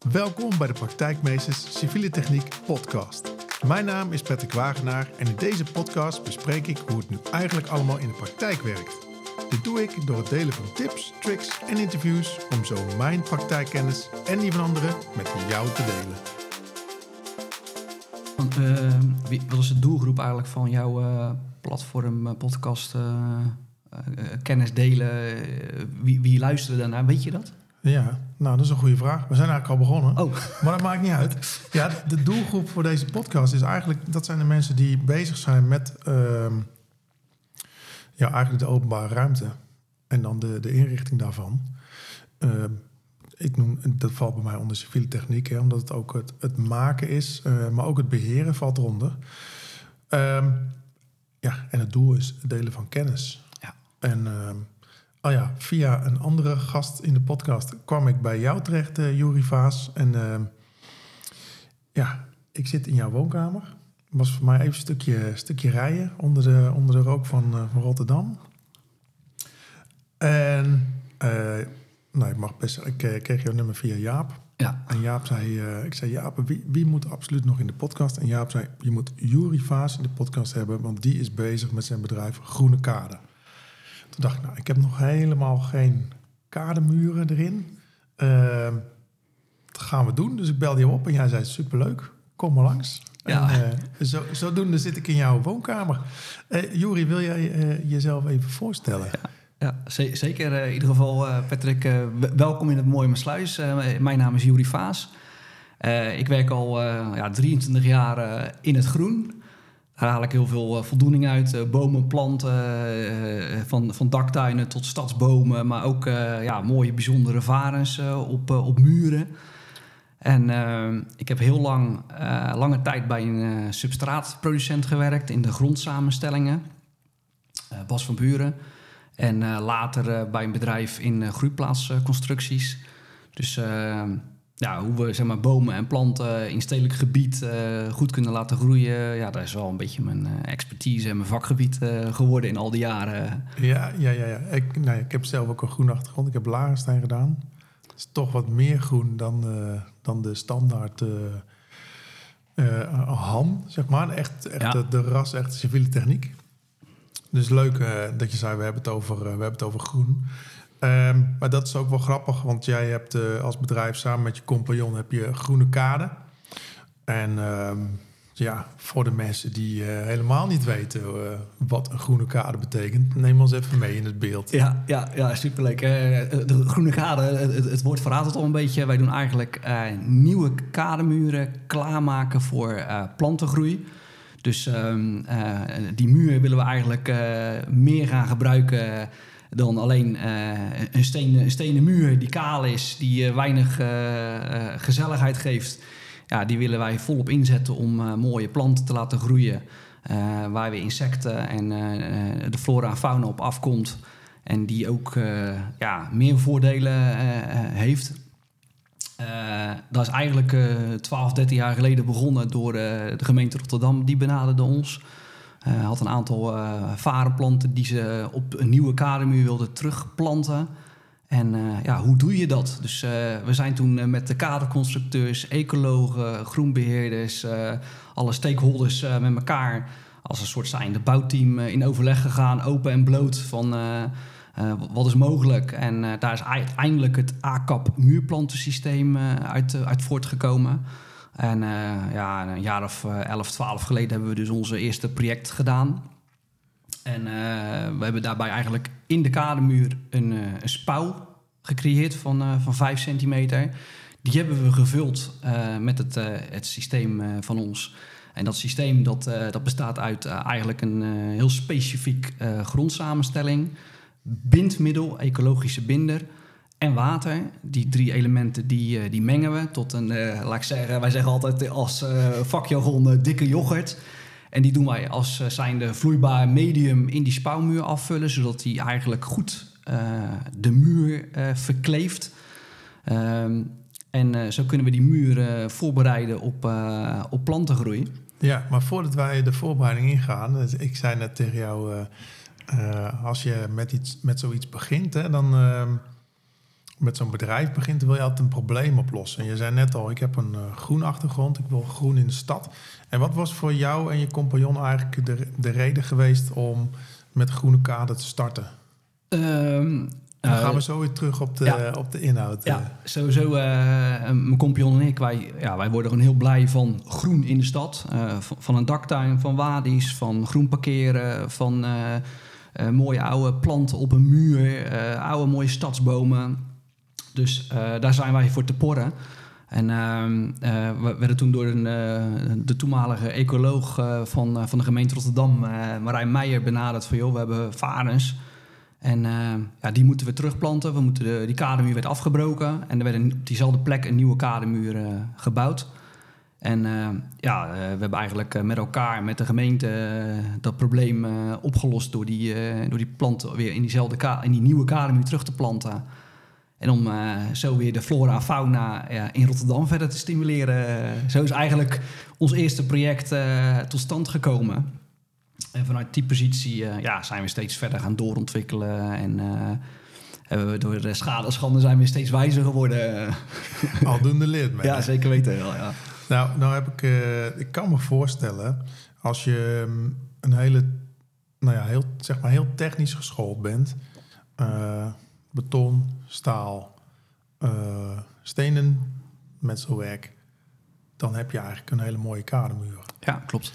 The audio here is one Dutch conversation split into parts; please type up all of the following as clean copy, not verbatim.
Welkom bij de Praktijkmeesters Civiele Techniek podcast. Mijn naam is Patrick Wagenaar en in deze podcast bespreek ik hoe het nu eigenlijk allemaal in de praktijk werkt. Dit doe ik door het delen van tips, tricks en interviews om zo mijn praktijkkennis en die van anderen met jou te delen. Wat is de doelgroep eigenlijk van jouw platform, podcast, kennis delen? Wie luistert daarnaar? Weet je dat? Ja, nou dat is een goede vraag. We zijn eigenlijk al begonnen, Oh. Maar dat maakt niet uit. Ja, de doelgroep voor deze podcast is eigenlijk, dat zijn de mensen die bezig zijn met eigenlijk de openbare ruimte en dan de inrichting daarvan. Dat valt bij mij onder civiele techniek, hè, omdat het ook het maken is, maar ook het beheren valt eronder. En het doel is het delen van kennis. Ja. En via een andere gast in de podcast kwam ik bij jou terecht, Juri Vaas. En ik zit in jouw woonkamer. Was voor mij even een stukje rijden onder de rook van Rotterdam. En ik mag best zeggen, ik kreeg jouw nummer via Jaap. Ja. En Jaap zei, ik zei, Jaap, wie moet absoluut nog in de podcast? En Jaap zei, je moet Juri Vaas in de podcast hebben, want die is bezig met zijn bedrijf Groene Kade. Toen dacht ik, ik heb nog helemaal geen kademuren erin. Dat gaan we doen. Dus ik belde jou op en jij zei, superleuk, kom maar langs. Ja. En zodoende zit ik in jouw woonkamer. Juri, wil jij jezelf even voorstellen? Ja, zeker. In ieder geval, Patrick, welkom in het mooie Maassluis. Mijn naam is Juri Vaas. Ik werk al 23 jaar in het groen. Daar haal ik heel veel voldoening uit. Bomen, planten, van daktuinen tot stadsbomen. Maar ook mooie, bijzondere varens op muren. En ik heb heel lange tijd bij een substraatproducent gewerkt in de grondsamenstellingen. Bas van Buren. En later bij een bedrijf in groeiplaatsconstructies. Dus hoe we bomen en planten in stedelijk gebied goed kunnen laten groeien. Ja, dat is wel een beetje mijn expertise en mijn vakgebied geworden in al die jaren. Ja. Ik heb zelf ook een groene achtergrond. Ik heb Larenstein gedaan. Het is toch wat meer groen dan de standaard Han, zeg maar. Echt de ras, echt civiele techniek. Dus leuk dat je zei, we hebben het over groen. Maar dat is ook wel grappig, want jij hebt als bedrijf samen met je compagnon heb je Groene Kade. En voor de mensen die helemaal niet weten wat een groene kade betekent, neem ons even mee in het beeld. Ja, superleuk. De Groene Kade, het woord verraadt het al een beetje. Wij doen eigenlijk nieuwe kademuren klaarmaken voor plantengroei. Dus die muur willen we eigenlijk meer gaan gebruiken dan alleen een stenen muur die kaal is, die weinig gezelligheid geeft. Ja, die willen wij volop inzetten om mooie planten te laten groeien. Waar weer insecten en de flora en fauna op afkomt. En die ook meer voordelen heeft. Dat is eigenlijk 12, 13 jaar geleden begonnen door de gemeente Rotterdam. Die benaderde ons. Had een aantal varenplanten die ze op een nieuwe kademuur wilden terugplanten. En hoe doe je dat? Dus we zijn toen met de kaderconstructeurs, ecologen, groenbeheerders, alle stakeholders met elkaar als een soort zijnde bouwteam in overleg gegaan, open en bloot van wat is mogelijk. En daar is uiteindelijk het ACAP muurplantensysteem uit voortgekomen. En een jaar of 11, 12 geleden hebben we dus onze eerste project gedaan. En we hebben daarbij eigenlijk in de kademuur een spouw gecreëerd van 5 centimeter. Die hebben we gevuld met het systeem van ons. En dat systeem dat bestaat uit eigenlijk een heel specifiek grondsamenstelling. Bindmiddel, ecologische binder en water. Die 3 elementen die mengen we tot een, wij zeggen altijd als vakjargon dikke yoghurt. En die doen wij als zijnde vloeibaar medium in die spouwmuur afvullen, zodat die eigenlijk goed de muur verkleeft. En zo kunnen we die muur voorbereiden op plantengroei. Ja, maar voordat wij de voorbereiding ingaan, dus ik zei net tegen jou, als je met zoiets begint, hè, dan met zo'n bedrijf begint, wil je altijd een probleem oplossen. En je zei net al, ik heb een groen achtergrond, ik wil groen in de stad. En wat was voor jou en je compagnon eigenlijk de reden geweest om met Groene Kade te starten? Dan gaan we zo weer terug op de inhoud. Ja, sowieso. Mijn compagnon en ik, wij worden gewoon heel blij van groen in de stad. Van een daktuin, van wadi's, van groen parkeren, van mooie oude planten op een muur, oude mooie stadsbomen. Dus daar zijn wij voor te porren. En we werden toen door de toenmalige ecoloog van de gemeente Rotterdam, Marijn Meijer, benaderd van, joh, we hebben varens. En die moeten we terugplanten. Die kademuur werd afgebroken. En er werd op diezelfde plek een nieuwe kademuur gebouwd. En we hebben eigenlijk met elkaar, met de gemeente, dat probleem opgelost door die planten weer in die nieuwe kademuur terug te planten. En om zo weer de flora en fauna in Rotterdam verder te stimuleren. Zo is eigenlijk ons eerste project tot stand gekomen. En vanuit die positie zijn we steeds verder gaan doorontwikkelen. En hebben we door de schade zijn we steeds wijzer geworden. Aldoende leert men. Ja, zeker weten. Ja. Nou heb ik kan me voorstellen, als je een hele, heel technisch geschoold bent, beton, staal, stenen, metselwerk, dan heb je eigenlijk een hele mooie kademuur. Ja, klopt.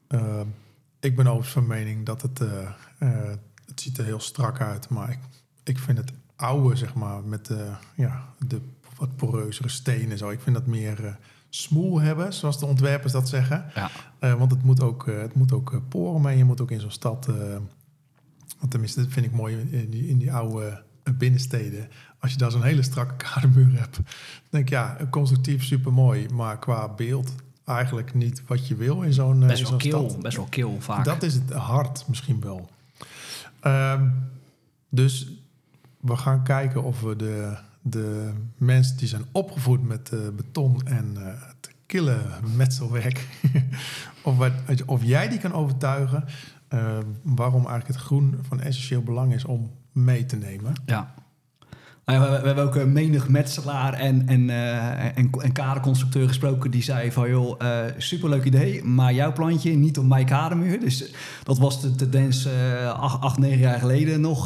Ik ben overigens van mening dat het ziet er heel strak uit, maar ik vind het oude, zeg maar, met de wat poreuzere stenen zo. Ik vind dat meer smoel hebben, zoals de ontwerpers dat zeggen. Ja. Want het moet ook poren mee. Je moet ook in zo'n stad, tenminste, dat vind ik mooi in die oude binnensteden. Als je daar zo'n hele strakke kademuur hebt, dan denk ik, constructief supermooi, maar qua beeld eigenlijk niet wat je wil in zo'n stad. Best wel kil vaak. Dat is het hard misschien wel. Dus we gaan kijken of we de mensen die zijn opgevoed met beton en het kille metselwerk, of jij die kan overtuigen waarom eigenlijk het groen van essentieel belang is om mee te nemen. Ja. We hebben ook een menig metselaar en kaderconstructeur gesproken die zei van, joh, superleuk idee, maar jouw plantje niet op mijn kadermuur. Dus dat was de tendens 8-9 jaar geleden nog.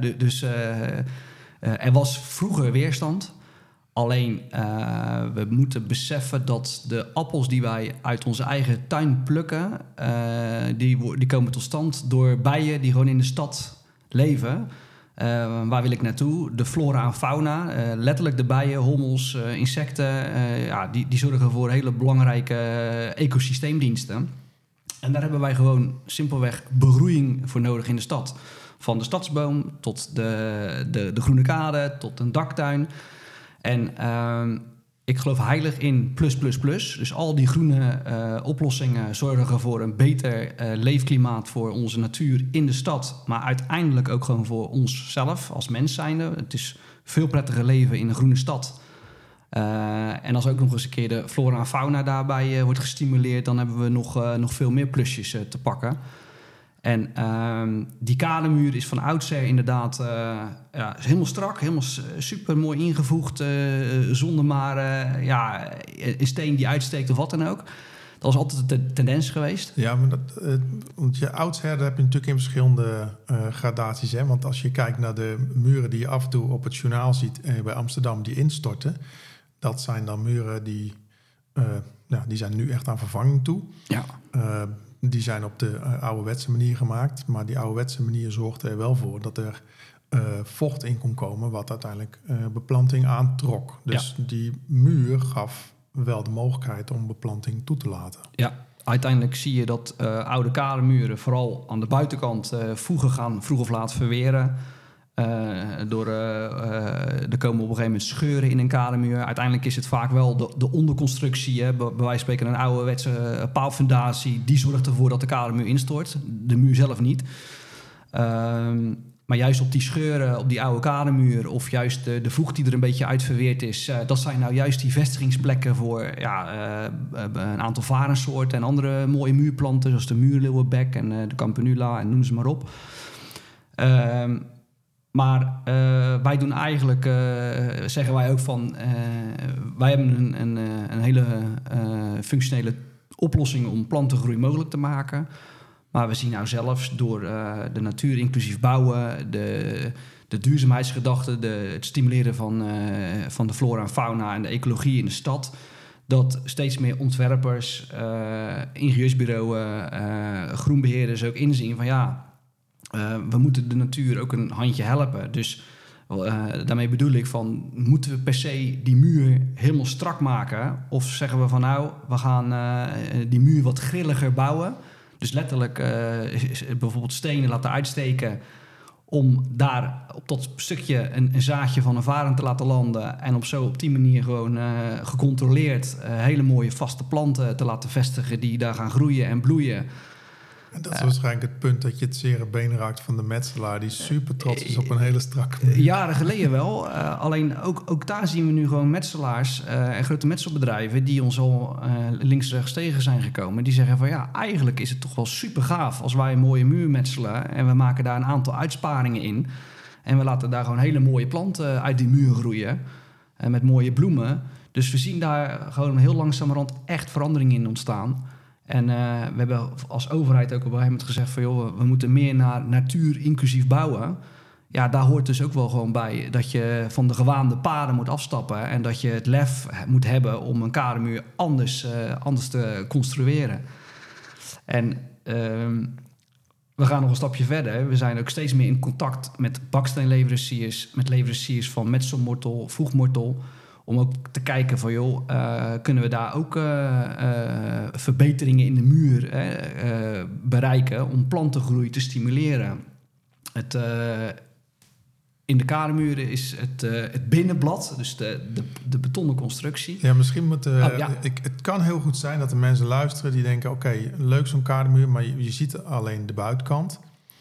Er was vroeger weerstand. Alleen we moeten beseffen dat de appels die wij uit onze eigen tuin plukken, die komen tot stand door bijen die gewoon in de stad leven. Waar wil ik naartoe? De flora en fauna, letterlijk de bijen, hommels, insecten, die zorgen voor hele belangrijke ecosysteemdiensten. En daar hebben wij gewoon simpelweg begroeiing voor nodig in de stad. Van de stadsboom tot de groene kade, tot een daktuin. En ik geloof heilig in plus. Dus al die groene oplossingen zorgen voor een beter leefklimaat voor onze natuur in de stad. Maar uiteindelijk ook gewoon voor onszelf als mens zijnde. Het is veel prettiger leven in een groene stad. En als ook nog eens een keer de flora en fauna daarbij wordt gestimuleerd, dan hebben we nog veel meer plusjes te pakken. En die kademuur is van oudsher inderdaad is helemaal strak, helemaal super mooi ingevoegd, zonder maar een steen die uitsteekt of wat dan ook. Dat was altijd de tendens geweest. Ja, maar want je oudsher heb je natuurlijk in verschillende gradaties. Hè? Want als je kijkt naar de muren die je af en toe op het journaal ziet bij Amsterdam die instorten, dat zijn dan muren die zijn nu echt aan vervanging toe. Ja. Die zijn op de ouderwetse manier gemaakt. Maar die ouderwetse manier zorgde er wel voor dat er vocht in kon komen, wat uiteindelijk beplanting aantrok. Dus die muur gaf wel de mogelijkheid om beplanting toe te laten. Ja, uiteindelijk zie je dat oude kademuren vooral aan de buitenkant vroeg of laat verweren. Er komen op een gegeven moment scheuren in een kademuur. Uiteindelijk is het vaak wel de onderconstructie. Bij wijze van spreken een ouderwetse paalfundatie. Die zorgt ervoor dat de kademuur instort. De muur zelf niet. Maar juist op die scheuren, op die oude kademuur, of juist de voeg die er een beetje uit verweerd is, dat zijn nou juist die vestigingsplekken voor een aantal varensoorten en andere mooie muurplanten, zoals de muurleeuwenbek en de campanula en noem ze maar op. Maar wij doen eigenlijk, zeggen wij ook van... wij hebben een hele functionele oplossing om plantengroei mogelijk te maken. Maar we zien nou zelfs door de natuur inclusief bouwen... de duurzaamheidsgedachte, het stimuleren van de flora en fauna... en de ecologie in de stad... dat steeds meer ontwerpers, ingenieursbureaus, groenbeheerders ook inzien van... we moeten de natuur ook een handje helpen. Dus daarmee bedoel ik van... moeten we per se die muur helemaal strak maken? Of zeggen we van we gaan die muur wat grilliger bouwen? Dus letterlijk bijvoorbeeld stenen laten uitsteken... om daar op dat stukje een zaadje van een varend te laten landen... en op die manier gewoon gecontroleerd... hele mooie vaste planten te laten vestigen... die daar gaan groeien en bloeien... En dat is waarschijnlijk het punt dat je het zere been raakt van de metselaar... die super trots is op een hele strakke muur. Jaren geleden wel. Alleen ook daar zien we nu gewoon metselaars en grote metselbedrijven... die ons al links-rechts tegen zijn gekomen. Die zeggen van eigenlijk is het toch wel super gaaf... als wij een mooie muur metselen en we maken daar een aantal uitsparingen in... en we laten daar gewoon hele mooie planten uit die muur groeien... met mooie bloemen. Dus we zien daar gewoon heel langzamerhand echt verandering in ontstaan... En we hebben als overheid ook op een gegeven moment gezegd van... we moeten meer naar natuur inclusief bouwen. Ja, daar hoort dus ook wel gewoon bij dat je van de gewaande paden moet afstappen... en dat je het lef moet hebben om een kademuur anders te construeren. En we gaan nog een stapje verder. We zijn ook steeds meer in contact met baksteenleveranciers... met leveranciers van metselmortel, voegmortel... om ook te kijken van, kunnen we daar ook verbeteringen in de muur bereiken... om plantengroei te stimuleren. In de kademuren is het binnenblad, dus de betonnen constructie. Ja, misschien moet... het kan heel goed zijn dat er mensen luisteren die denken... oké, leuk zo'n kademuur, maar je ziet alleen de buitenkant...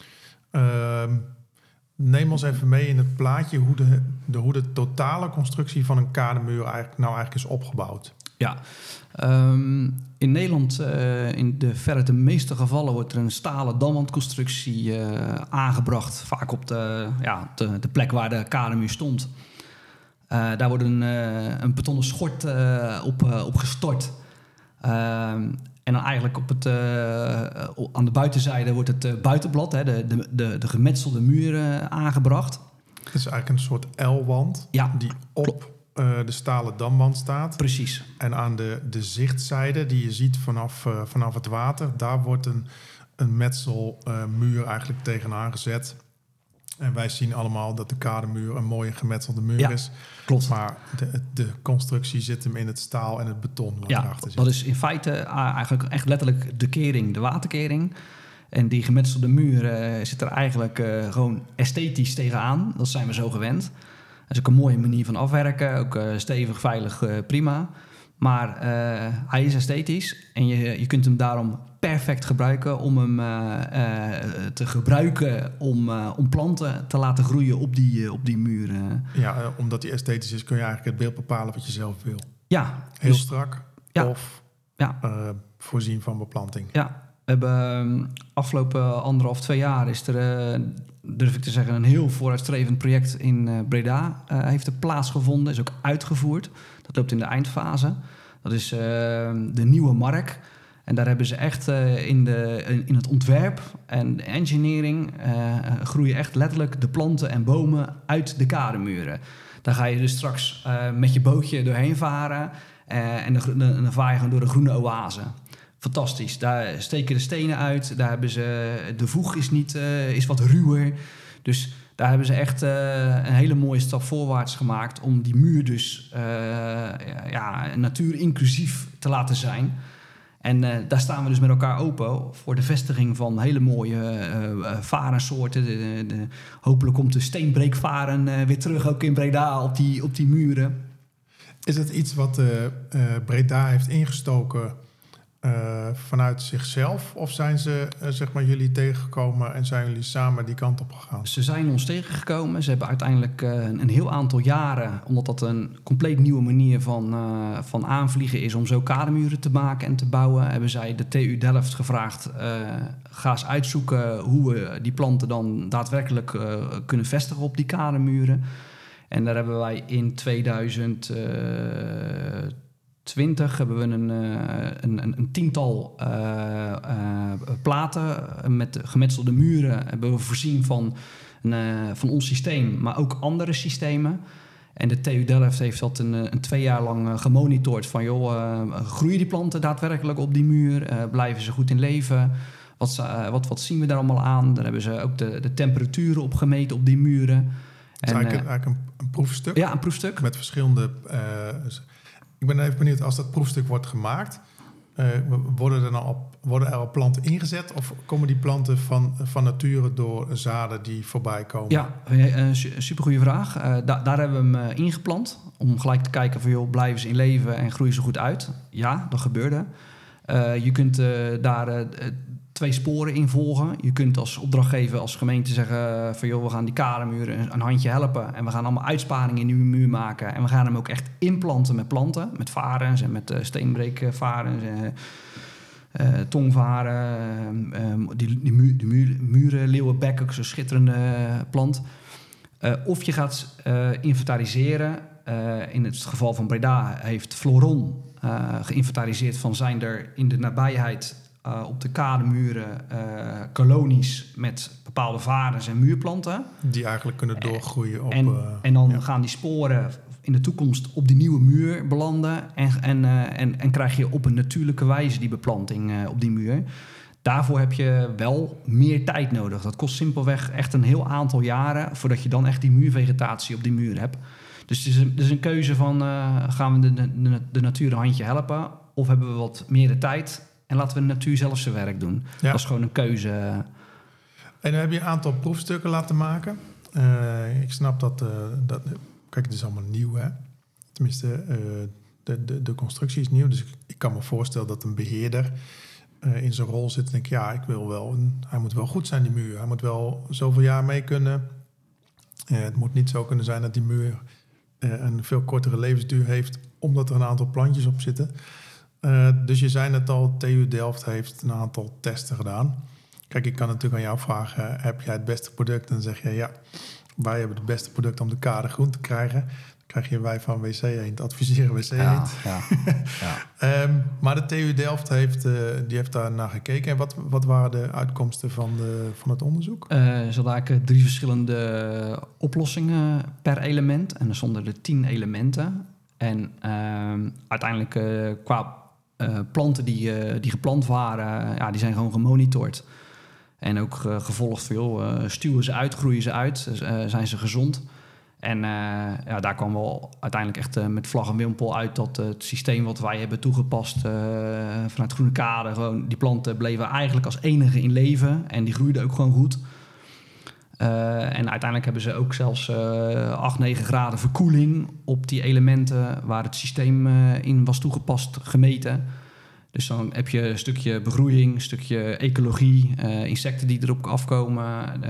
Neem ons even mee in het plaatje hoe de totale constructie van een kademuur eigenlijk is opgebouwd. Ja, in Nederland, in de meeste gevallen, wordt er een stalen damwandconstructie aangebracht. Vaak op de plek waar de kademuur stond. Daar wordt een betonnen schort op gestort. En dan eigenlijk aan de buitenzijde wordt het buitenblad, de gemetselde muren aangebracht. Het is eigenlijk een soort L-wand die op de stalen damwand staat. Precies. En aan de zichtzijde die je ziet vanaf het water, daar wordt een metselmuur eigenlijk tegenaan gezet. En wij zien allemaal dat de kademuur een mooie gemetselde muur is. Klopt. Maar de constructie zit hem in het staal en het beton wat erachter zit. Dat is in feite eigenlijk echt letterlijk de kering, de waterkering. En die gemetselde muur zit er eigenlijk gewoon esthetisch tegenaan. Dat zijn we zo gewend. Dat is ook een mooie manier van afwerken. Ook stevig, veilig, prima. Maar hij is esthetisch en je kunt hem daarom perfect gebruiken om hem te gebruiken om planten te laten groeien op die muren. Ja, omdat hij esthetisch is kun je eigenlijk het beeld bepalen wat je zelf wil. Ja. Heel strak of voorzien van beplanting. Ja, we hebben afgelopen 1,5-2 jaar is er, durf ik te zeggen, een heel vooruitstrevend project in Breda heeft er plaatsgevonden, is ook uitgevoerd. Dat loopt in de eindfase. Dat is de Nieuwe Mark. En daar hebben ze echt in het ontwerp en de engineering groeien echt letterlijk de planten en bomen uit de kademuren. Daar ga je dus straks met je bootje doorheen varen en dan vaar je gewoon door de groene oase. Fantastisch. Daar steken de stenen uit. Daar hebben ze de voeg is wat ruwer. Dus daar hebben ze echt een hele mooie stap voorwaarts gemaakt om die muur dus natuurinclusief te laten zijn. En daar staan we dus met elkaar open voor de vestiging van hele mooie varensoorten. Hopelijk komt de steenbreekvaren weer terug, ook in Breda, op die muren. Is het iets wat Breda heeft ingestoken vanuit zichzelf? Of zijn ze zeg maar jullie tegengekomen en zijn jullie samen die kant op gegaan? Ze zijn ons tegengekomen. Ze hebben uiteindelijk een heel aantal jaren, omdat dat een compleet nieuwe manier van aanvliegen is om zo kademuren te maken en te bouwen, hebben zij de TU Delft gevraagd, ga eens uitzoeken hoe we die planten dan daadwerkelijk kunnen vestigen op die kademuren. En daar hebben wij in 2020 hebben we een tiental platen met gemetselde muren hebben we voorzien van ons systeem, maar ook andere systemen. En de TU Delft heeft dat een 2 jaar lang gemonitord van groeien die planten daadwerkelijk op die muur? Blijven ze goed in leven? Wat zien we daar allemaal aan? Daar hebben ze ook de temperaturen op gemeten op die muren. Het is eigenlijk een proefstuk. Ja, een proefstuk. Met verschillende... ik ben even benieuwd, als dat proefstuk wordt gemaakt, worden er al planten ingezet? Of komen die planten van nature door zaden die voorbij komen? Ja, een supergoeie vraag. Daar hebben we hem ingeplant. Om gelijk te kijken van, blijven ze in leven en groeien ze goed uit? Ja, dat gebeurde. Je kunt daar 2 sporen in volgen. Je kunt als opdrachtgever, als gemeente zeggen van, we gaan die kademuren een handje helpen. En we gaan allemaal uitsparingen in die muur maken. En we gaan hem ook echt inplanten met planten. Met varens en met steenbreekvarens en tongvaren. Die muren, leeuwenbek, ook zo'n schitterende plant. Of je gaat inventariseren. In het geval van Breda heeft Floron geïnventariseerd van, zijn er in de nabijheid op de kademuren kolonies met bepaalde varens en muurplanten. Die eigenlijk kunnen doorgroeien op... En dan gaan die sporen in de toekomst op die nieuwe muur belanden. En krijg je op een natuurlijke wijze die beplanting op die muur. Daarvoor heb je wel meer tijd nodig. Dat kost simpelweg echt een heel aantal jaren voordat je dan echt die muurvegetatie op die muur hebt. Dus het is een keuze van, gaan we de natuur een handje helpen? Of hebben we wat meer de tijd en laten we de natuur zelf zijn werk doen? Ja. Dat is gewoon een keuze. En dan heb je een aantal proefstukken laten maken. Ik snap dat... Kijk, het is allemaal nieuw, hè? Tenminste, de constructie is nieuw. Dus ik kan me voorstellen dat een beheerder in zijn rol zit en denkt, ik wil wel... hij moet wel goed zijn, die muur. Hij moet wel zoveel jaar mee kunnen. Het moet niet zo kunnen zijn dat die muur een veel kortere levensduur heeft, omdat er een aantal plantjes op zitten. Dus je zei net al, TU Delft heeft een aantal testen gedaan. Kijk, ik kan natuurlijk aan jou vragen, heb jij het beste product? En dan zeg je, wij hebben het beste product om de kade groen te krijgen. Dan krijg je wij van WC Eend, adviseren WC Eend. Ja. Maar de TU Delft heeft daar naar gekeken. En wat waren de uitkomsten van het onderzoek? Ze hadden eigenlijk 3 verschillende oplossingen per element. En er stonden er 10 elementen. En uiteindelijk qua planten die geplant waren, die zijn gewoon gemonitord. En ook gevolgd van, stuwen ze uit, groeien ze uit, zijn ze gezond. En daar kwam wel uiteindelijk echt met vlag en wimpel uit dat het systeem wat wij hebben toegepast vanuit Groene Kade, gewoon die planten bleven eigenlijk als enige in leven en die groeiden ook gewoon goed. En uiteindelijk hebben ze ook zelfs 8-9 graden verkoeling op die elementen waar het systeem in was toegepast gemeten. Dus dan heb je een stukje begroeiing, een stukje ecologie, insecten die erop afkomen.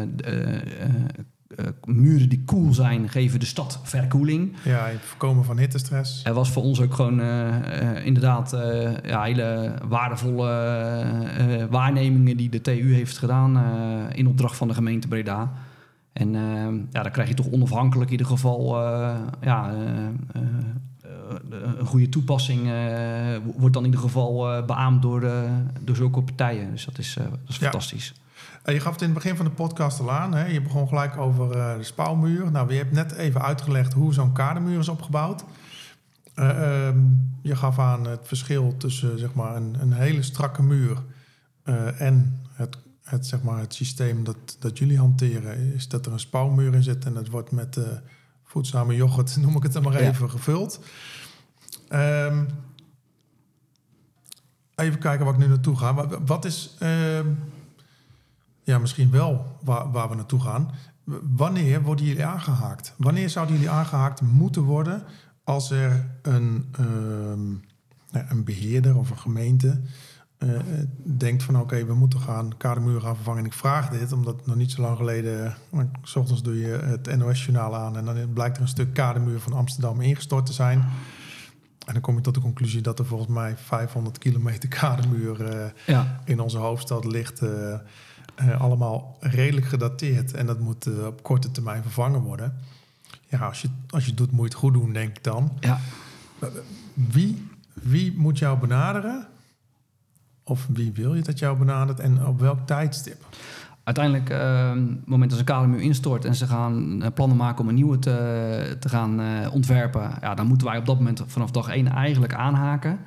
Muren die koel zijn, geven de stad verkoeling. Ja, het voorkomen van hittestress. Er was voor ons ook gewoon inderdaad hele waardevolle waarnemingen die de TU heeft gedaan in opdracht van de gemeente Breda. En dan krijg je toch onafhankelijk in ieder geval een goede toepassing wordt dan in ieder geval beaamd door zulke partijen. Dus dat is fantastisch. Je gaf het in het begin van de podcast al aan. Hè? Je begon gelijk over de spouwmuur. Nou, je hebt net even uitgelegd hoe zo'n kademuur is opgebouwd. Je gaf aan het verschil tussen zeg maar, een hele strakke muur en het systeem dat jullie hanteren. Is dat er een spouwmuur in zit en dat wordt met voedzame yoghurt, noem ik het dan maar even, gevuld. Even kijken waar ik nu naartoe ga. Wat is... misschien wel waar we naartoe gaan. Wanneer worden jullie aangehaakt? Wanneer zouden jullie aangehaakt moeten worden als er een een beheerder of een gemeente denkt van oké, we moeten gaan kadermuren gaan vervangen. En ik vraag dit omdat nog niet zo lang geleden, 's ochtends doe je het NOS-journaal aan en dan blijkt er een stuk kadermuur van Amsterdam ingestort te zijn. En dan kom je tot de conclusie dat er volgens mij 500 kilometer kadermuur in onze hoofdstad ligt. Allemaal redelijk gedateerd. En dat moet op korte termijn vervangen worden. Ja, als je het doet, moet je het goed doen, denk ik dan. Ja. Wie moet jou benaderen? Of wie wil je dat jou benadert? En op welk tijdstip? Uiteindelijk, op het moment dat een kadermuur instort en ze gaan plannen maken om een nieuwe te gaan ontwerpen, dan moeten wij op dat moment vanaf dag 1 eigenlijk aanhaken.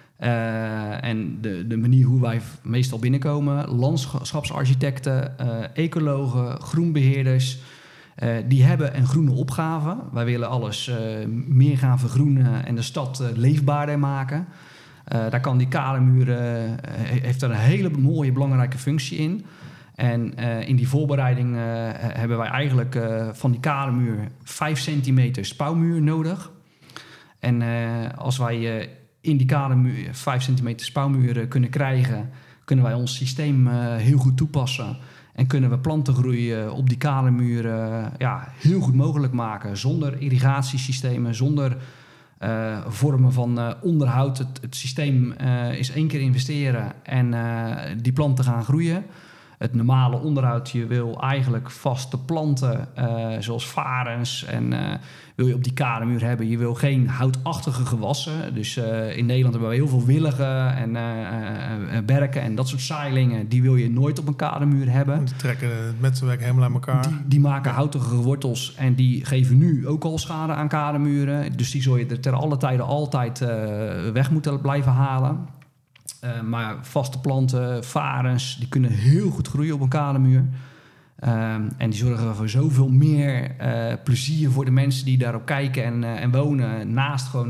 En de manier hoe wij meestal binnenkomen, landschapsarchitecten, ecologen, groenbeheerders, die hebben een groene opgave. Wij willen alles meer gaan vergroenen en de stad leefbaarder maken. Daar kan die kadermuur heeft daar een hele mooie belangrijke functie in. En in die voorbereiding hebben wij eigenlijk van die kadermuur 5 centimeter spouwmuur nodig. En als wij in die kadermuur 5 centimeter spouwmuur kunnen krijgen, kunnen wij ons systeem heel goed toepassen. En kunnen we plantengroei op die kadermuur heel goed mogelijk maken. Zonder irrigatiesystemen, zonder vormen van onderhoud. Het systeem is 1 keer investeren en die planten gaan groeien. Het normale onderhoud, je wil eigenlijk vaste planten zoals varens en wil je op die kadermuur hebben. Je wil geen houtachtige gewassen. Dus in Nederland hebben we heel veel willigen en berken en dat soort zaailingen. Die wil je nooit op een kadermuur hebben. Die trekken het metselwerk helemaal aan elkaar. Die maken houtige wortels en die geven nu ook al schade aan kadermuren. Dus die zul je er ter alle tijden altijd weg moeten blijven halen. Maar vaste planten, varens, die kunnen heel goed groeien op een kadermuur. En die zorgen voor zoveel meer plezier voor de mensen die daarop kijken en wonen. Naast gewoon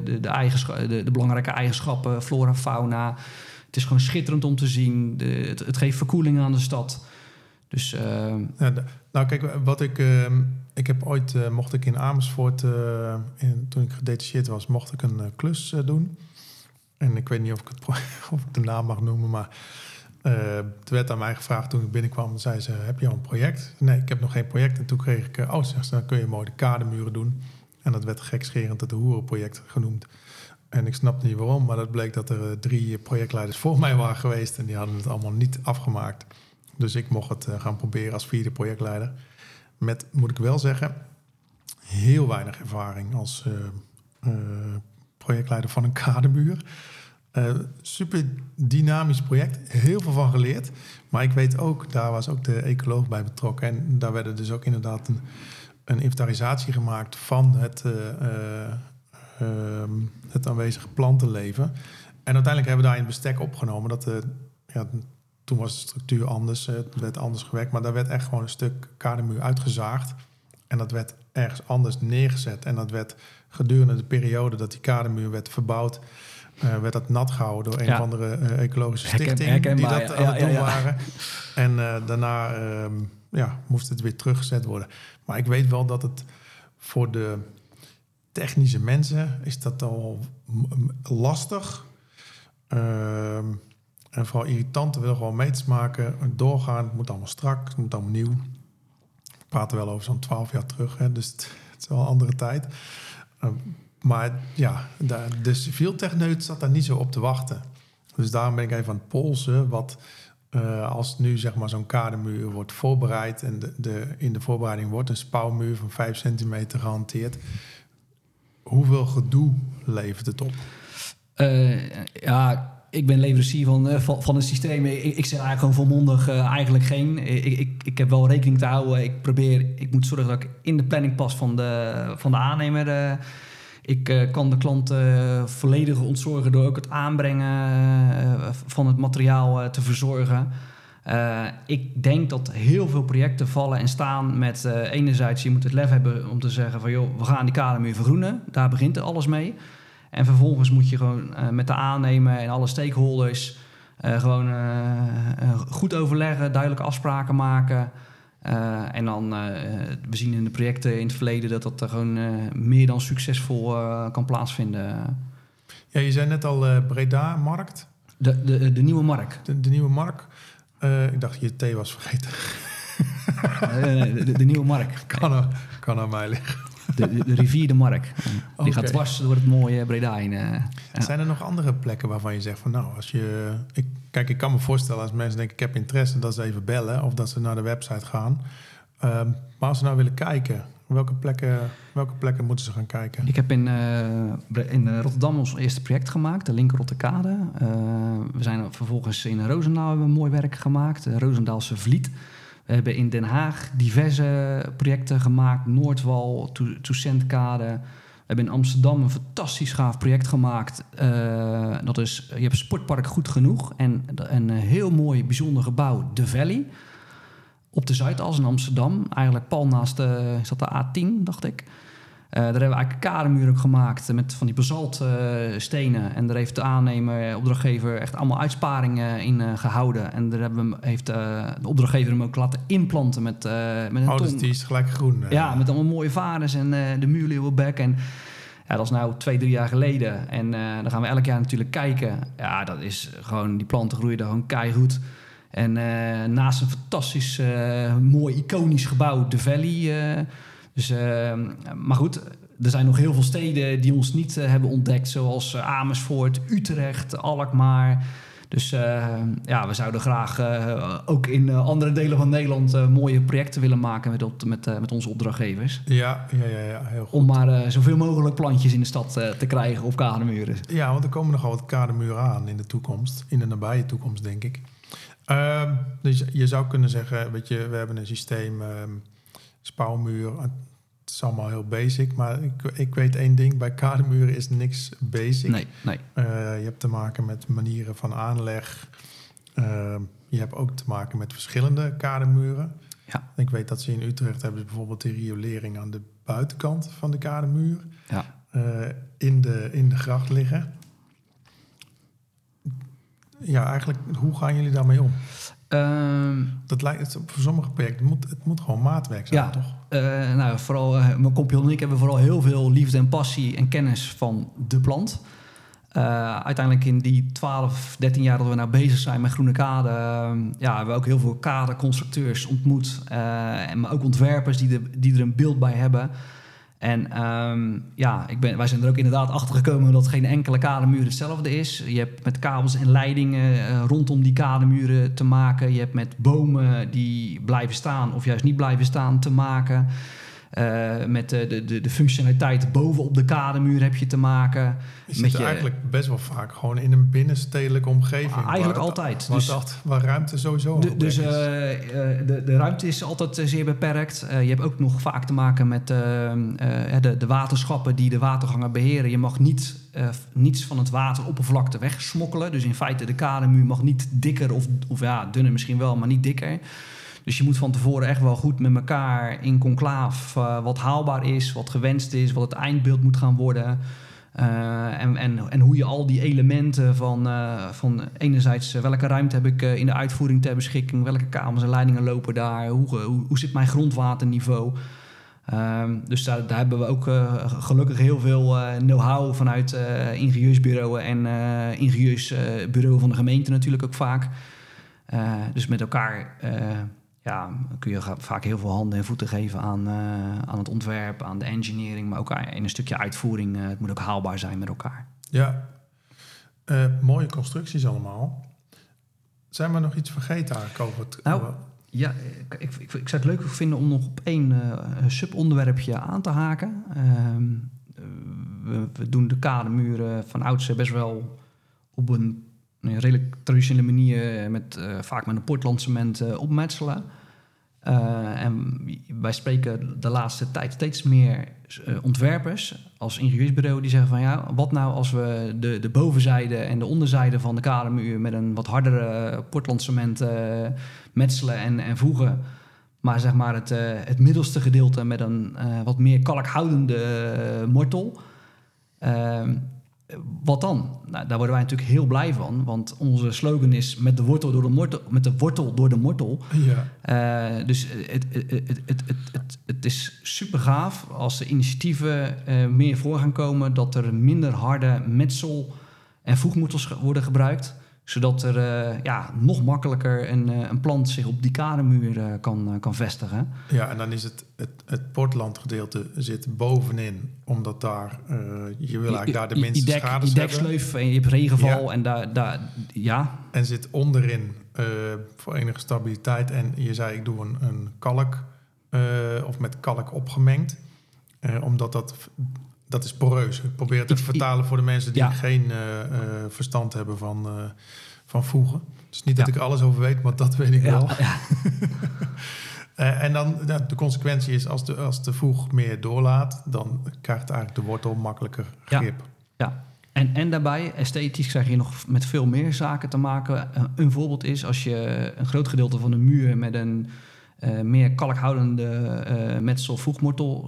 de belangrijke eigenschappen, flora, fauna. Het is gewoon schitterend om te zien. Het geeft verkoeling aan de stad. Dus, nou kijk, ik heb ooit, mocht ik in Amersfoort, toen ik gedetacheerd was, mocht ik een klus doen. En ik weet niet of ik de naam mag noemen, maar het werd aan mij gevraagd toen ik binnenkwam. Dan zei ze, heb je al een project? Nee, ik heb nog geen project. En toen kreeg ik, dan kun je mooi de kadermuren doen. En dat werd gekscherend het Hoerenproject genoemd. En ik snapte niet waarom, maar dat bleek dat er 3 projectleiders voor mij waren geweest. En die hadden het allemaal niet afgemaakt. Dus ik mocht het gaan proberen als 4e projectleider. Met, moet ik wel zeggen, heel weinig ervaring als projectleider van een kadermuur. Super dynamisch project. Heel veel van geleerd. Maar ik weet ook, daar was ook de ecoloog bij betrokken. En daar werden dus ook inderdaad een inventarisatie gemaakt van het aanwezige plantenleven. En uiteindelijk hebben we daar in bestek opgenomen dat toen was de structuur anders. Het werd anders gewerkt. Maar daar werd echt gewoon een stuk kadermuur uitgezaagd. En dat werd ergens anders neergezet. En dat werd gedurende de periode dat die kadermuur werd verbouwd, werd dat nat gehouden door een of andere ecologische stichting die dat aan het doen waren. En daarna moest het weer teruggezet worden. Maar ik weet wel dat het voor de technische mensen is dat al lastig. En vooral irritant, we willen gewoon meters maken, doorgaan. Het moet allemaal strak, het moet allemaal nieuw. We praten wel over zo'n 12 jaar terug, hè, dus het is wel een andere tijd. Maar ja, de civiel techneut zat daar niet zo op te wachten. Dus daarom ben ik even aan het polsen wat als nu zeg maar zo'n kadermuur wordt voorbereid en in de voorbereiding wordt een spouwmuur van 5 centimeter gehanteerd. Hoeveel gedoe levert het op? Ik ben leverancier van het systeem. Ik zeg eigenlijk gewoon volmondig eigenlijk geen. Ik heb wel rekening te houden. Ik moet zorgen dat ik in de planning pas van de aannemer. Ik kan de klant volledig ontzorgen door ook het aanbrengen van het materiaal te verzorgen. Ik denk dat heel veel projecten vallen en staan met enerzijds, je moet het lef hebben om te zeggen van joh, we gaan die kadermuur vergroenen. Daar begint er alles mee. En vervolgens moet je gewoon met de aannemer en alle stakeholders goed overleggen, duidelijke afspraken maken. En dan, we zien in de projecten in het verleden dat gewoon meer dan succesvol kan plaatsvinden. Ja, je zei net al Breda-markt. De nieuwe markt. De nieuwe markt. Ik dacht je thee was vergeten. De nieuwe markt. Kan aan mij liggen. De rivier de Mark. Die gaat dwars door het mooie Breda heen. Ja. Zijn er nog andere plekken waarvan je zegt van nou, als je... Ik kan me voorstellen als mensen denken ik heb interesse, dat ze even bellen of dat ze naar de website gaan. Maar als ze nou willen kijken, welke plekken moeten ze gaan kijken? Ik heb in Rotterdam ons eerste project gemaakt, de Linker-Rotterkade. We zijn vervolgens in Roosendaal hebben we mooi werk gemaakt, de Roosendaalse Vliet. We hebben in Den Haag diverse projecten gemaakt. Noordwal, Toussaintkade. We hebben in Amsterdam een fantastisch gaaf project gemaakt. Dat is, je hebt Sportpark Goed Genoeg. En een heel mooi, bijzonder gebouw, De Valley. Op de Zuidas in Amsterdam. Eigenlijk pal naast de A10, dacht ik. Daar hebben we eigenlijk een kademuur ook gemaakt met van die basaltstenen. En daar heeft de aannemer, opdrachtgever, echt allemaal uitsparingen in gehouden. En daar heeft de opdrachtgever hem ook laten inplanten met een ton. Dus die is gelijk groen. Ja, met allemaal mooie varens en de muurleeuwenbek. En ja, dat is nou 2-3 jaar geleden. En dan gaan we elk jaar natuurlijk kijken. Ja, dat is gewoon, die planten groeien daar gewoon keigoed. En naast een fantastisch, mooi, iconisch gebouw, De Valley... maar goed, er zijn nog heel veel steden die ons niet hebben ontdekt. Zoals Amersfoort, Utrecht, Alkmaar. Dus we zouden graag ook in andere delen van Nederland mooie projecten willen maken met onze opdrachtgevers. Ja, heel goed. Om maar zoveel mogelijk plantjes in de stad te krijgen op kademuren. Ja, want er komen nogal wat kademuren aan in de toekomst. In de nabije toekomst, denk ik. Dus je zou kunnen zeggen, weet je, we hebben een systeem... spouwmuur, het is allemaal heel basic, maar ik weet één ding, bij kademuren is niks basic. Nee. Je hebt te maken met manieren van aanleg. Je hebt ook te maken met verschillende kademuren. Ja. Ik weet dat ze in Utrecht hebben ze bijvoorbeeld de riolering aan de buitenkant van de kademuur. Ja. In de gracht liggen. Ja, eigenlijk, hoe gaan jullie daarmee om? Dat lijkt voor sommige projecten, het moet gewoon maatwerk zijn, toch? Vooral mijn compagnon en ik hebben vooral heel veel liefde en passie en kennis van de plant. Uiteindelijk in die 12, 13 jaar dat we nou bezig zijn met Groene Kade... hebben we ook heel veel kaderconstructeurs ontmoet. Maar ook ontwerpers die er een beeld bij hebben... En wij zijn er ook inderdaad achter gekomen dat geen enkele kademuur hetzelfde is. Je hebt met kabels en leidingen rondom die kademuren te maken. Je hebt met bomen die blijven staan of juist niet blijven staan te maken. Met de functionaliteit bovenop de kademuur heb je te maken. Je zit eigenlijk best wel vaak gewoon in een binnenstedelijke omgeving. Eigenlijk altijd. Waar ruimte sowieso Dus de ruimte is altijd zeer beperkt. Je hebt ook nog vaak te maken met de waterschappen die de watergangen beheren. Je mag niets van het wateroppervlakte wegsmokkelen. Dus in feite de kademuur mag niet dikker of dunner misschien wel, maar niet dikker. Dus je moet van tevoren echt wel goed met elkaar in conclaaf wat haalbaar is, wat gewenst is, wat het eindbeeld moet gaan worden. En hoe je al die elementen van enerzijds welke ruimte heb ik in de uitvoering ter beschikking, welke kabels en leidingen lopen daar, hoe zit mijn grondwaterniveau. Dus daar hebben we ook gelukkig heel veel know-how vanuit ingenieursbureaus en ingenieursbureau van de gemeente natuurlijk ook vaak. Dus met elkaar kun je vaak heel veel handen en voeten geven aan het ontwerp, aan de engineering, maar ook in een stukje uitvoering. Het moet ook haalbaar zijn met elkaar. Ja, mooie constructies allemaal. Zijn we nog iets vergeten eigenlijk over ja, ik zou het leuk vinden om nog op één subonderwerpje aan te haken. We doen de kademuren van oudsher best wel op een redelijk traditionele manier vaak met een portlandcement opmetselen. En wij spreken de laatste tijd steeds meer ontwerpers als ingenieursbureau die zeggen van ja, wat nou als we de bovenzijde en de onderzijde van de kademuur met een wat hardere portlandcement metselen en voegen. Maar zeg maar het middelste gedeelte met een wat meer kalkhoudende mortel. Wat dan? Nou, daar worden wij natuurlijk heel blij van. Want onze slogan is met de wortel door de mortel. Ja. Dus het is super gaaf als de initiatieven meer voor gaan komen dat er minder harde metsel en voegmortels worden gebruikt. Zodat er nog makkelijker een plant zich op die kademuur kan vestigen. Ja, en dan is het portlandgedeelte zit bovenin, omdat daar je wil eigenlijk daar de minste schades hebben. Je deksleuf en je hebt regenval en daar. En zit onderin voor enige stabiliteit. En je zei, ik doe een kalk of met kalk opgemengd. Omdat dat is poreus. Ik probeer het te vertalen voor de mensen die geen verstand hebben van voegen. Dus niet dat ik alles over weet, maar dat weet ik wel. Ja. En dan de consequentie is, als de voeg meer doorlaat, dan krijgt eigenlijk de wortel makkelijker grip. Ja. En daarbij, esthetisch krijg je nog met veel meer zaken te maken. Een voorbeeld is als je een groot gedeelte van de muur met een meer kalkhoudende metsel voegmortel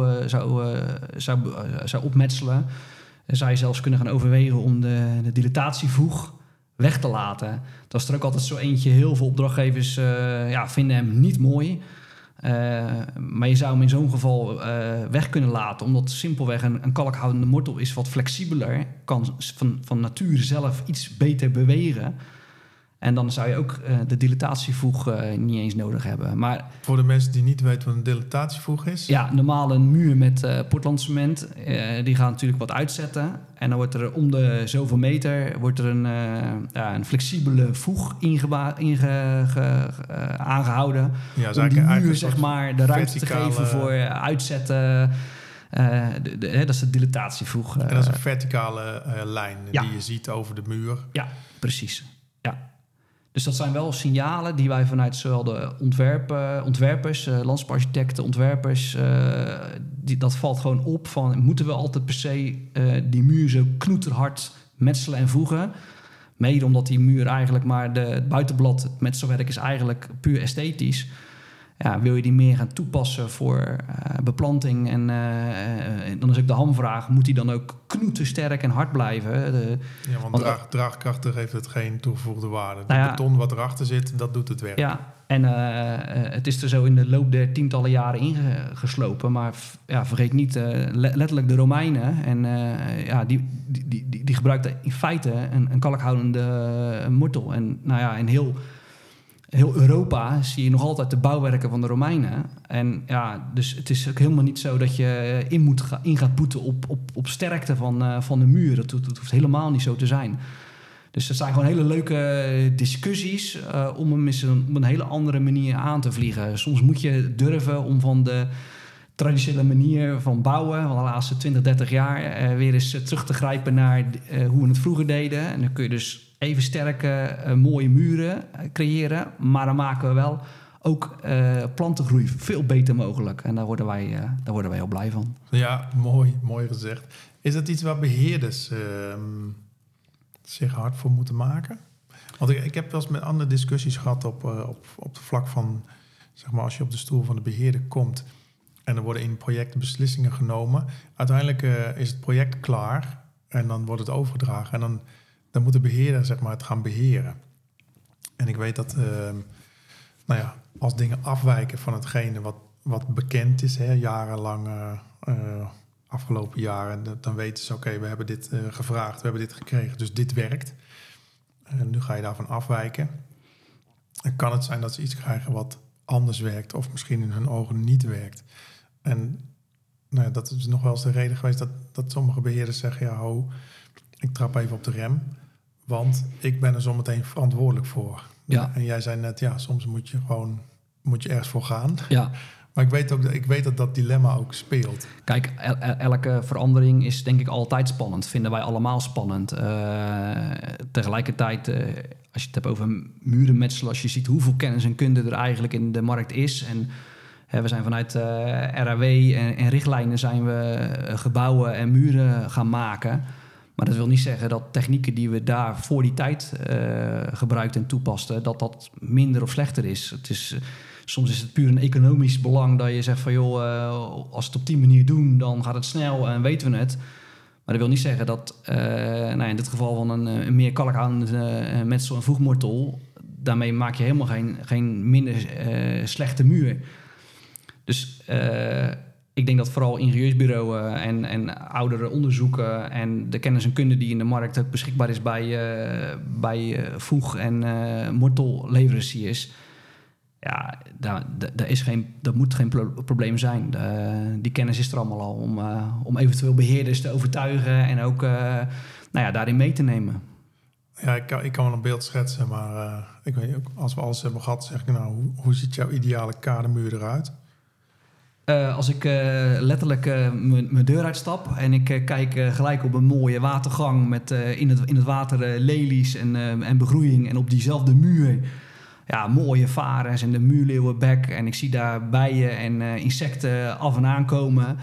zou opmetselen. Zou je zelfs kunnen gaan overwegen om de dilatatievoeg weg te laten. Dat is er ook altijd zo eentje. Heel veel opdrachtgevers vinden hem niet mooi. Maar je zou hem in zo'n geval weg kunnen laten. Omdat simpelweg een kalkhoudende mortel is wat flexibeler. Kan van nature zelf iets beter bewegen. En dan zou je ook de dilatatievoeg niet eens nodig hebben. Maar voor de mensen die niet weten wat een dilatatievoeg is? Ja, normaal een muur met Portlandcement. Die gaat natuurlijk wat uitzetten. En dan wordt er om de zoveel meter wordt er een flexibele voeg aangehouden. Ja, om die muur zeg maar de ruimte te geven voor uitzetten. Dat is de dilatatievoeg. En dat is een verticale lijn die je ziet over de muur. Ja, precies. Ja. Dus dat zijn wel signalen die wij vanuit zowel de ontwerpers, landschapsarchitecten, ontwerpers, dat valt gewoon op van moeten we altijd per se die muur zo knoeterhard metselen en voegen. Mede omdat die muur eigenlijk maar het buitenblad, het metselwerk is eigenlijk puur esthetisch. Ja, wil je die meer gaan toepassen voor beplanting? En dan is ook de hamvraag, moet die dan ook knoetersterk en hard blijven? Want draagkrachtig heeft het geen toegevoegde waarde. Beton wat erachter zit, dat doet het werk. Ja, en het is er zo in de loop der tientallen jaren ingeslopen. Maar vergeet niet, letterlijk de Romeinen. En die gebruikten in feite een kalkhoudende mortel. En in heel Europa zie je nog altijd de bouwwerken van de Romeinen. En dus het is ook helemaal niet zo dat je in gaat boeten op sterkte van de muur. Dat hoeft helemaal niet zo te zijn. Dus het zijn gewoon hele leuke discussies om hem op een hele andere manier aan te vliegen. Soms moet je durven om van de traditionele manier van bouwen van de laatste 20, 30 jaar weer eens terug te grijpen naar hoe we het vroeger deden. En dan kun je dus even sterke, mooie muren creëren. Maar dan maken we wel ook plantengroei veel beter mogelijk. En daar worden wij heel blij van. Ja, mooi gezegd. Is dat iets waar beheerders zich hard voor moeten maken? Want ik heb wel eens met andere discussies gehad op het vlak van, zeg maar, als je op de stoel van de beheerder komt en er worden in projecten beslissingen genomen. Uiteindelijk is het project klaar en dan wordt het overgedragen. En dan moet de beheerder, zeg maar, het gaan beheren. En ik weet dat als dingen afwijken van hetgene wat bekend is, jarenlang, afgelopen jaren, dan weten ze, oké, we hebben dit gevraagd, we hebben dit gekregen, dus dit werkt. En nu ga je daarvan afwijken. En kan het zijn dat ze iets krijgen wat anders werkt of misschien in hun ogen niet werkt. En dat is nog wel eens de reden geweest dat sommige beheerders zeggen, ik trap even op de rem, want ik ben er zometeen verantwoordelijk voor. Ja. En jij zei net, soms moet je ergens voor gaan. Ja. Maar ik weet dat dilemma ook speelt. Kijk, elke verandering is denk ik altijd spannend. Vinden wij allemaal spannend. Tegelijkertijd, als je het hebt over murenmetselen, als je ziet hoeveel kennis en kunde er eigenlijk in de markt is. En we zijn vanuit RAW en richtlijnen zijn we gebouwen en muren gaan maken. Maar dat wil niet zeggen dat technieken die we daar voor die tijd gebruikten en toepasten, dat minder of slechter is. Soms is het puur een economisch belang dat je zegt van als we het op die manier doen, dan gaat het snel en weten we het. Maar dat wil niet zeggen dat in dit geval van een meer kalkhoudende metsel en voegmortel, daarmee maak je helemaal geen minder slechte muur. Dus ik denk dat vooral ingenieursbureaus en oudere onderzoeken en de kennis en kunde die in de markt beschikbaar is bij voeg- en mortelleveranciers. Ja, dat moet geen probleem zijn. Die kennis is er allemaal al om eventueel beheerders te overtuigen en ook daarin mee te nemen. Ja, ik kan wel een beeld schetsen, maar ik weet ook, als we alles hebben gehad, zeg ik nou, hoe ziet jouw ideale kademuur eruit? Als ik letterlijk mijn deur uitstap en ik kijk gelijk op een mooie watergang met in het water lelies en begroeiing en op diezelfde muur mooie varens en de muurleeuwenbek en ik zie daar bijen en insecten af en aankomen.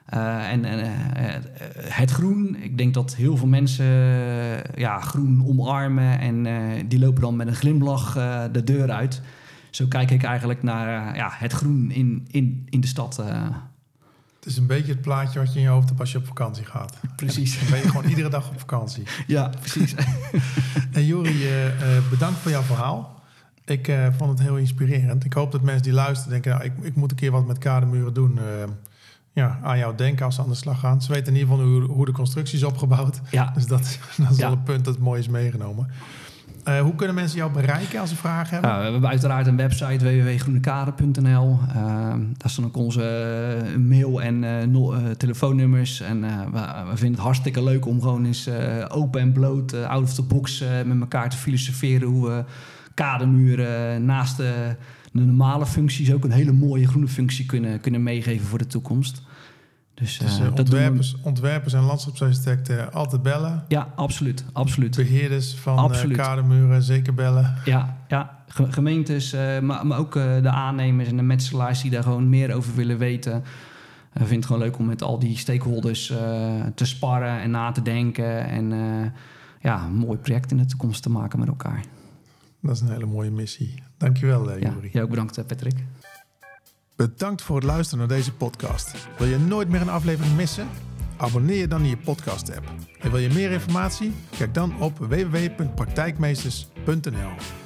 Het groen, ik denk dat heel veel mensen groen omarmen en die lopen dan met een glimlach de deur uit. Zo kijk ik eigenlijk naar het groen in de stad. Het is een beetje het plaatje wat je in je hoofd hebt als je op vakantie gaat. Precies. Dan ben je gewoon iedere dag op vakantie. Ja, precies. En Juri, bedankt voor jouw verhaal. Ik vond het heel inspirerend. Ik hoop dat mensen die luisteren denken, ik moet een keer wat met kademuren doen. Aan jou denken als ze aan de slag gaan. Ze weten in ieder geval hoe de constructie is opgebouwd. Ja. Dus dat is wel een punt dat mooi is meegenomen. Hoe kunnen mensen jou bereiken als ze vragen hebben? We hebben uiteraard een website www.groenekade.nl. Daar staan ook onze mail- en telefoonnummers. En we vinden het hartstikke leuk om gewoon eens open en bloot, out of the box, met elkaar te filosoferen hoe we kademuren naast de normale functies ook een hele mooie groene functie kunnen meegeven voor de toekomst. Dus ontwerpers en landschapsarchitecten altijd bellen. Ja, absoluut. Beheerders van kademuren zeker bellen. Ja. Gemeentes, maar ook de aannemers en de metselaars die daar gewoon meer over willen weten. Ik vind het gewoon leuk om met al die stakeholders te sparren en na te denken. En een mooi project in de toekomst te maken met elkaar. Dat is een hele mooie missie. Dankjewel, Juri. Jij ook bedankt, Patrick. Bedankt voor het luisteren naar deze podcast. Wil je nooit meer een aflevering missen? Abonneer je dan in je podcast-app. En wil je meer informatie? Kijk dan op www.praktijkmeesters.nl.